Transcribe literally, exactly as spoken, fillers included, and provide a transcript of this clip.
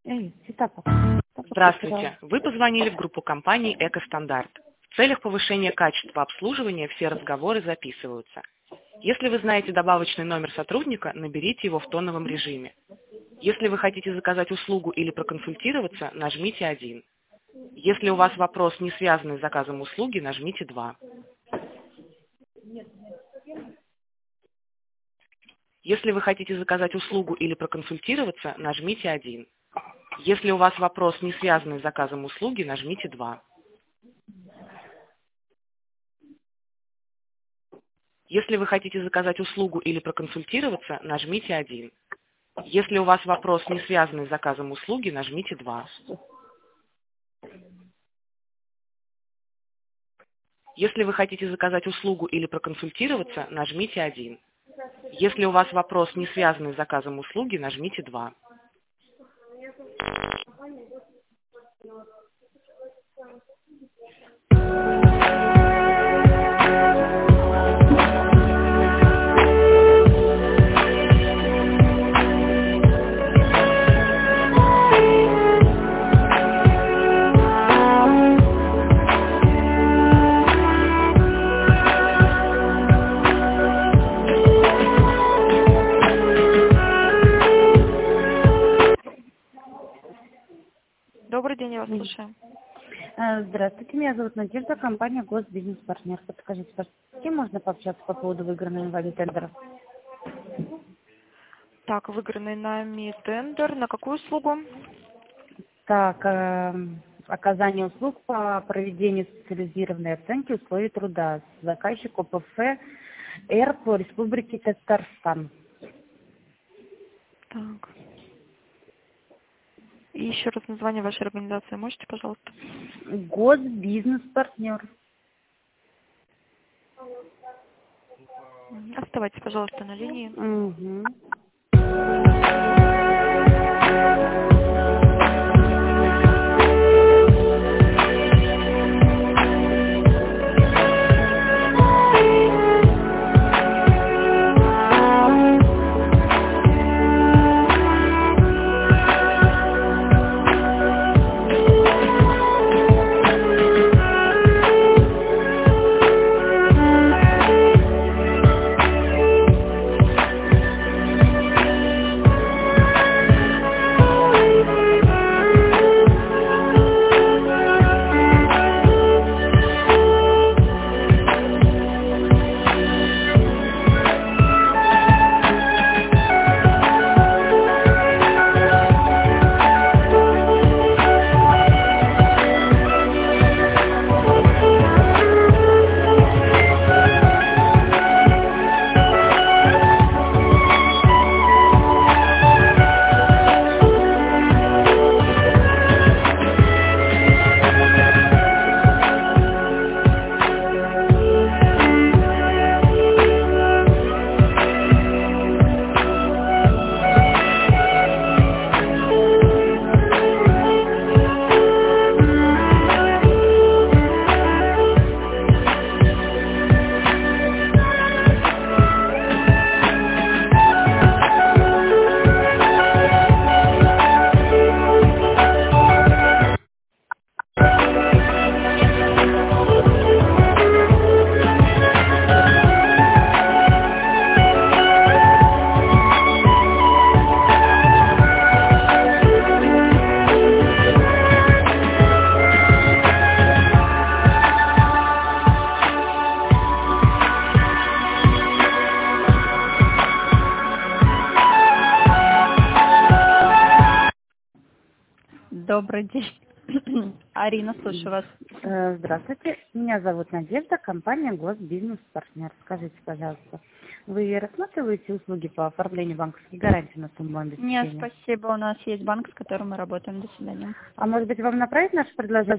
Эй, Цитапов. Здравствуйте. Вы позвонили в группу компании «Экостандарт». В целях повышения качества обслуживания все разговоры записываются. Если вы знаете добавочный номер сотрудника, наберите его в тоновом режиме. Если вы хотите заказать услугу или проконсультироваться, нажмите один. Если у вас вопрос, не связанный с заказом услуги, нажмите два. Если вы хотите заказать услугу или проконсультироваться, нажмите один. Если у вас вопрос, не связанный с заказом услуги, нажмите два. Если вы хотите заказать услугу или проконсультироваться, нажмите один. Если у вас вопрос, не связанный с заказом услуги, нажмите два. Если вы хотите заказать услугу или проконсультироваться, нажмите один. Если у вас вопрос, не связанный с заказом услуги, нажмите два. Добрый день, я вас слушаю. Здравствуйте, меня зовут Надежда, компания Госбизнес-партнер. Подскажите, пожалуйста, с кем можно пообщаться по поводу выигранного вами тендера? Так, выигранный нами тендер. На какую услугу? Так, э, оказание услуг по проведению специализированной оценки условий труда. Заказчик ОПФ Р по Республике Татарстан. Так. И еще раз название вашей организации можете, пожалуйста? Госбизнес-партнер. Оставайтесь, пожалуйста, на линии. Угу. Добрый день. Арина, слушаю вас. Здравствуйте, меня зовут Надежда, компания Госбизнес-партнер. Скажите, пожалуйста, вы рассматриваете услуги по оформлению банковских гарантий на сумму обеспечения? Нет, спасибо, у нас есть банк, с которым мы работаем. До свидания. А может быть, вам направить наше предложение?